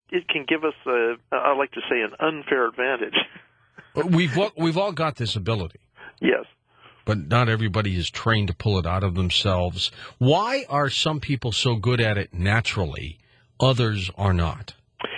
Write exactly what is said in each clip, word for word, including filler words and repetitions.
it can give us a, I like to say, an unfair advantage. We've all, we've all got this ability. Yes. But not everybody is trained to pull it out of themselves. Why are some people so good at it naturally, others are not?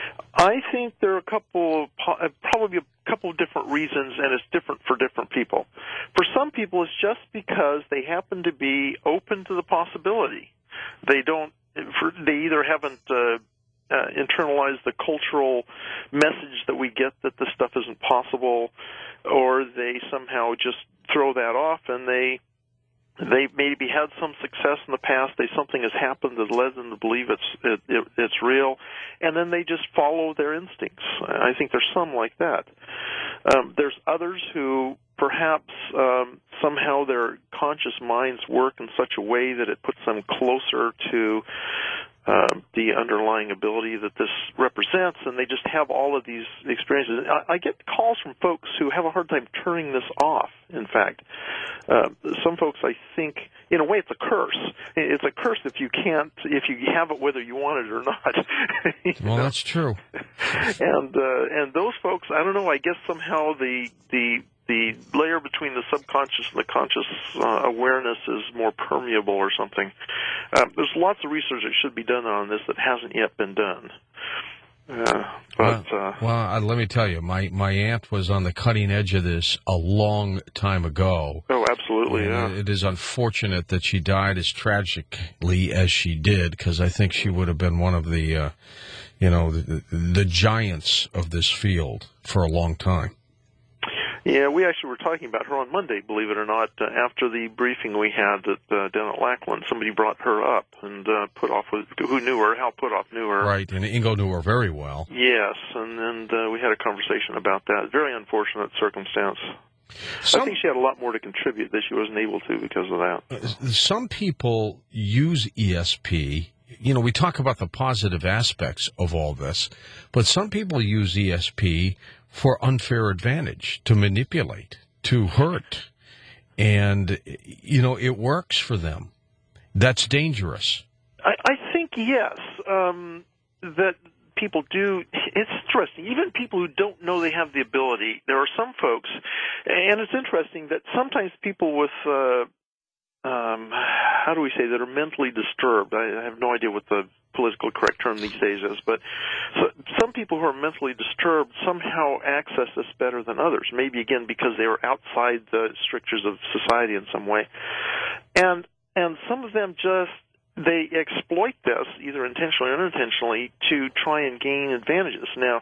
I think there are a couple, of, probably a couple of different reasons, and it's different for different people. For some people, it's just because they happen to be open to the possibility. They don't, they either haven't uh, uh, internalized the cultural message that we get that this stuff isn't possible, or they somehow just throw that off, and they they maybe had some success in the past. They something has happened that led them to believe it's it, it, it's real, and then they just follow their instincts. I think there's some like that. Um, there's others who perhaps um, somehow their conscious minds work in such a way that it puts them closer to Uh, the underlying ability that this represents, and they just have all of these experiences. I, I get calls from folks who have a hard time turning this off, in fact. Uh, some folks, I think, in a way, it's a curse. It's a curse if you can't, if you have it whether you want it or not. Well, know? That's true. And uh, and those folks, I don't know, I guess somehow the the the layer between the subconscious and the conscious uh, awareness is more permeable or something. Uh, there's lots of research that should be done on this that hasn't yet been done. Uh, but well, uh, well uh, let me tell you, my, my aunt was on the cutting edge of this a long time ago. Oh, absolutely, yeah. It is unfortunate that she died as tragically as she did, because I think she would have been one of the, uh, you know, the, the giants of this field for a long time. Yeah, we actually were talking about her on Monday, believe it or not. Uh, after the briefing we had at, uh, down at Lackland, somebody brought her up and uh, put off with, who knew her, Hal Putoff knew her. Right, and Ingo knew her very well. Yes, and, and uh, we had a conversation about that. Very unfortunate circumstance. Some, I think she had a lot more to contribute that she wasn't able to because of that. Some people use E S P. You know, we talk about the positive aspects of all this, but some people use E S P for unfair advantage, to manipulate, to hurt. And, you know, it works for them. That's dangerous. I, I think, yes, um, that people do. It's interesting. Even people who don't know they have the ability, there are some folks, and it's interesting that sometimes people with, uh, um, how do we say, that are mentally disturbed. I have no idea what the political correct term these days is, but so, some people who are mentally disturbed somehow access this better than others, maybe, again, because they were outside the strictures of society in some way. And and some of them just, they exploit this, either intentionally or unintentionally, to try and gain advantages. Now,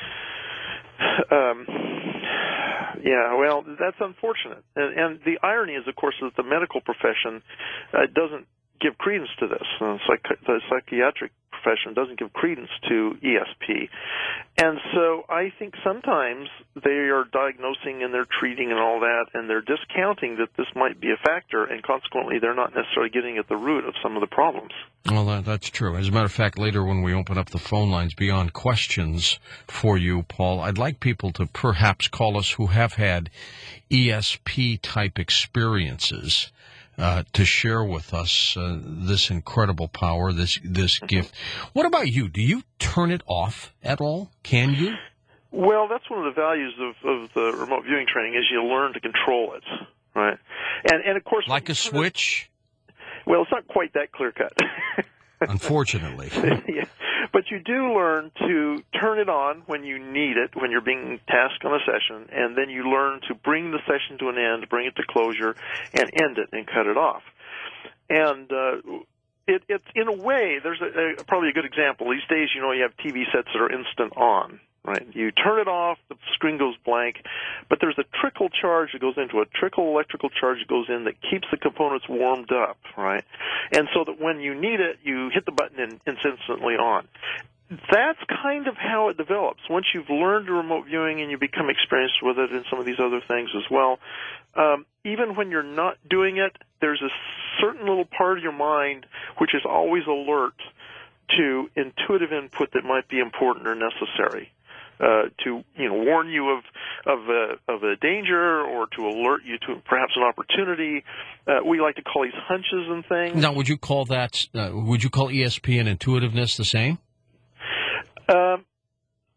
um, yeah, well, that's unfortunate. And, and the irony is, of course, that the medical profession uh, doesn't give credence to this. Uh, psych- the psychiatric profession doesn't give credence to E S P. And so I think sometimes they are diagnosing and they're treating and all that, and they're discounting that this might be a factor, and consequently they're not necessarily getting at the root of some of the problems. Well, that, that's true. As a matter of fact, later when we open up the phone lines beyond questions for you, Paul, I'd like people to perhaps call us who have had E S P-type experiences. Uh, to share with us uh, this incredible power, this this gift. What about you? Do you turn it off at all? Can you? Well, that's one of the values of, of the remote viewing training is you learn to control it, right? And and of course, like a switch. Well, it's not quite that clear cut. Unfortunately. Yeah. But you do learn to turn it on when you need it, when you're being tasked on a session, and then you learn to bring the session to an end, bring it to closure, and end it and cut it off. And uh, it, it's, in a way, there's a, a, probably a good example. These days, you know, you have T V sets that are instant on. Right, you turn it off, the screen goes blank, but there's a trickle charge that goes into it, a trickle electrical charge that goes in that keeps the components warmed up, right? And so that when you need it, you hit the button and it's instantly on. That's kind of how it develops. Once you've learned remote viewing and you become experienced with it and some of these other things as well, um, even when you're not doing it, there's a certain little part of your mind which is always alert to intuitive input that might be important or necessary. Uh, to you know, warn you of of a, of a danger, or to alert you to perhaps an opportunity. Uh, we like to call these hunches and things. Now, would you call that? Uh, would you call E S P and intuitiveness the same? Um,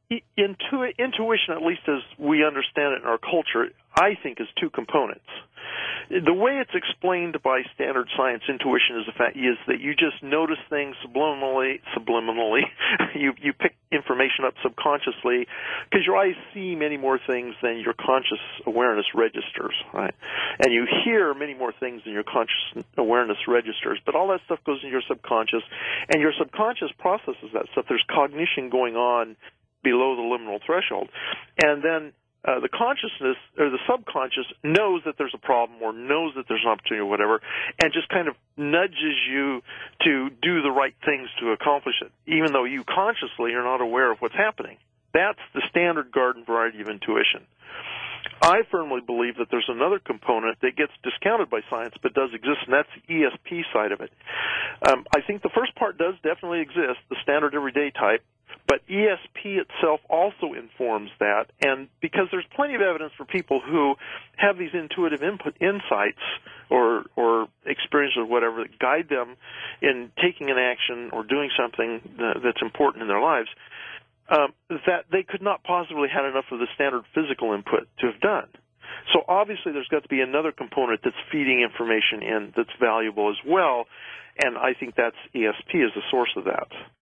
Intu- intuition, at least as we understand it in our culture, I think is two components. The way it's explained by standard science, intuition is the fact is that you just notice things subliminally. Subliminally, you you pick information up subconsciously because your eyes see many more things than your conscious awareness registers, right? And you hear many more things than your conscious awareness registers. But all that stuff goes into your subconscious, and your subconscious processes that stuff. There's cognition going on below the liminal threshold, and then Uh, the consciousness or the subconscious knows that there's a problem or knows that there's an opportunity or whatever, and just kind of nudges you to do the right things to accomplish it, even though you consciously are not aware of what's happening. That's the standard garden variety of intuition. I firmly believe that there's another component that gets discounted by science but does exist, and that's the E S P side of it. Um, I think the first part does definitely exist, the standard everyday type, but E S P itself also informs that, and because there's plenty of evidence for people who have these intuitive input insights or or experiences or whatever that guide them in taking an action or doing something that's important in their lives, um, that they could not possibly have enough of the standard physical input to have done. So obviously there's got to be another component that's feeding information in that's valuable as well, and I think that's E S P as the source of that.